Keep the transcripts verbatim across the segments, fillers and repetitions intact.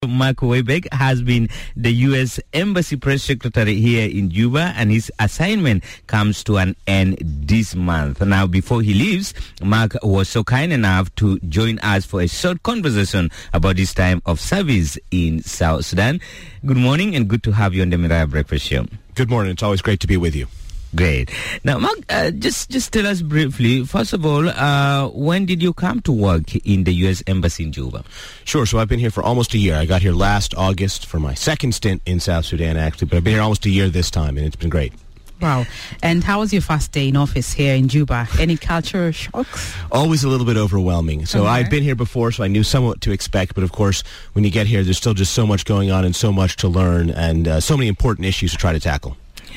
Mark Waybeck has been the U S Embassy Press Secretary here in Juba, and his assignment comes to an end this month. Now, before he leaves, Mark was so kind enough to join us for a short conversation about his time of service in South Sudan. Good morning, and good to have you on the Miraya Breakfast Show. Good morning. It's always great to be with you. Great. Now, Mark, uh, just just tell us briefly, first of all, uh, when did you come to work in the U S Embassy in Juba? Sure. So I've been here for almost a year. I got here last August for my second stint in South Sudan, actually, but I've been here almost a year this time, and it's been great. Wow. And how was your first day in office here in Juba? Any cultural shocks? Always a little bit overwhelming. So Okay. I've been here before, so I knew somewhat what to expect. But of course, when you get here, there's still just so much going on and so much to learn and uh, so many important issues to try to tackle.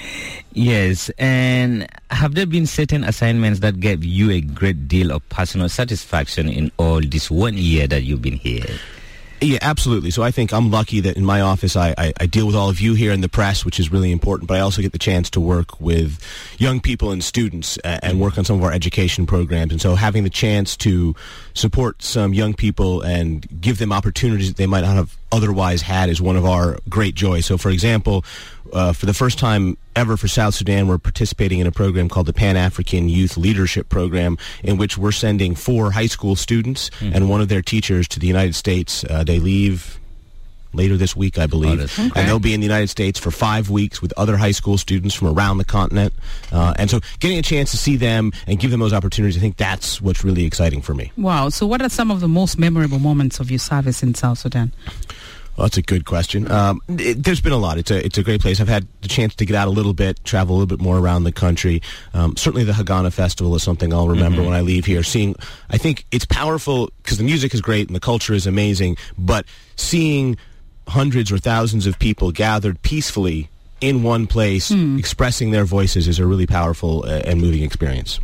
Yes, and have there been certain assignments that gave you a great deal of personal satisfaction in all this one year that you've been here? Yeah, absolutely. So I think I'm lucky that in my office I, I, I deal with all of you here in the press, which is really important, but I also get the chance to work with young people and students uh, and work on some of our education programs. And so having the chance to support some young people and give them opportunities that they might not have otherwise had is one of our great joys. So, for example, uh, for the first time ever for South Sudan, we're participating in a program called the Pan-African Youth Leadership Program, in which we're sending four high school students mm-hmm. and one of their teachers to the United States. Uh, they leave later this week, I believe, oh, okay. and they'll be in the United States for five weeks with other high school students from around the continent. Uh, and so getting a chance to see them and give them those opportunities, I think that's what's really exciting for me. Wow. So what are some of the most memorable moments of your service in South Sudan? Well, that's a good question. Um, it, there's been a lot. It's a it's a great place. I've had the chance to get out a little bit, travel a little bit more around the country. Um, certainly the Hagana Festival is something I'll remember mm-hmm. when I leave here. Seeing, I think it's powerful because the music is great and the culture is amazing, but seeing hundreds or thousands of people gathered peacefully in one place, mm. expressing their voices is a really powerful uh, and moving experience.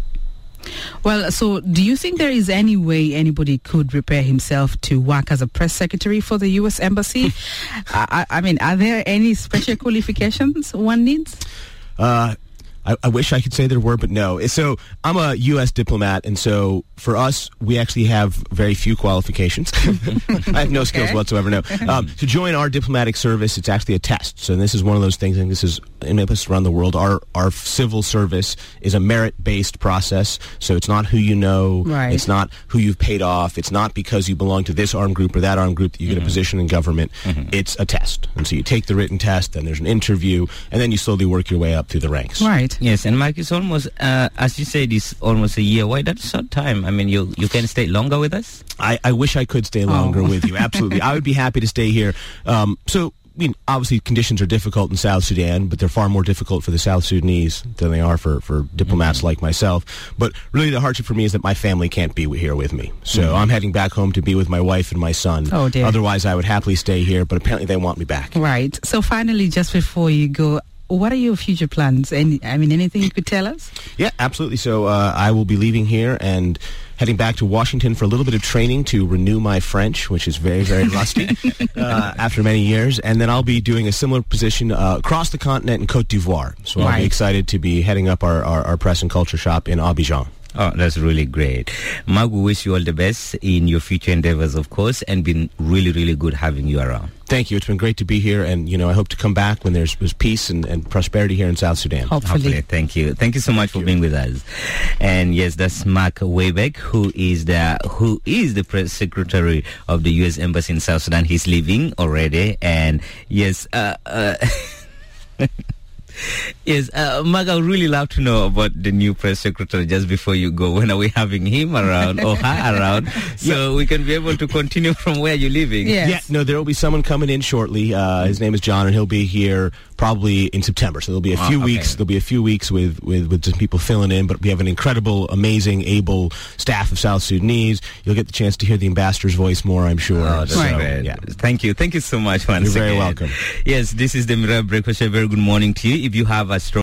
Well, so do you think there is any way anybody could prepare himself to work as a press secretary for the U S Embassy? I, I mean, are there any special qualifications one needs? Uh, I, I wish I could say there were, but no. So I'm a U S diplomat, and so for us, we actually have very few qualifications. I have no skills Okay. whatsoever, no. Um, to join our diplomatic service, it's actually a test. So this is one of those things, I think this is in many places around the world, our, our civil service is a merit-based process. So it's not who you know. Right. It's not who you've paid off. It's not because you belong to this armed group or that armed group that you get mm-hmm. a position in government. Mm-hmm. It's a test. And so you take the written test, then there's an interview, and then you slowly work your way up through the ranks. Right. Yes, and Mike, it's almost, uh, as you said, it's almost a year. Why that short time? I mean, you you can stay longer with us? I, I wish I could stay longer Oh. with you. Absolutely. I would be happy to stay here. Um, so, I mean, obviously conditions are difficult in South Sudan, but they're far more difficult for the South Sudanese than they are for, for diplomats mm-hmm. like myself. But really the hardship for me is that my family can't be here with me. So mm-hmm. I'm heading back home to be with my wife and my son. Oh, dear. Otherwise, I would happily stay here, but apparently they want me back. Right. So finally, just before you go, what are your future plans? Any, I mean, anything you could tell us? Yeah, absolutely. So uh, I will be leaving here and heading back to Washington for a little bit of training to renew my French, which is very, very rusty uh, after many years. And then I'll be doing a similar position uh, across the continent in Cote d'Ivoire. So I'll Right. be excited to be heading up our, our, our press and culture shop in Abidjan. Oh, that's really great. Mark, we wish you all the best in your future endeavors, of course, and been really, really good having you around. Thank you. It's been great to be here, and you know I hope to come back when there's, there's peace and, and prosperity here in South Sudan. Hopefully. Hopefully. Thank you. Thank you so much Thank for you. being with us. And yes, that's Mark Waybeck, who is the who is the press secretary of the U S Embassy in South Sudan. He's leaving already, and yes. Uh, uh, Yes, uh, Mark, I would really love to know about the new press secretary just before you go. When are we having him around or her around so yeah. we can be able to continue from where you're leaving? Yes. Yeah, no, there will be someone coming in shortly. Uh, his name is John, and he'll be here probably in September. So there'll be a few oh, okay. weeks. There'll be a few weeks with, with, with some people filling in, but we have an incredible, amazing, able staff of South Sudanese. You'll get the chance to hear the ambassador's voice more, I'm sure. Oh, that's Right. great. Yeah. Thank you. Thank you so much once You're very again. welcome. Yes, this is the Miraya Breakfast Show. Very good morning to you. If you have a strong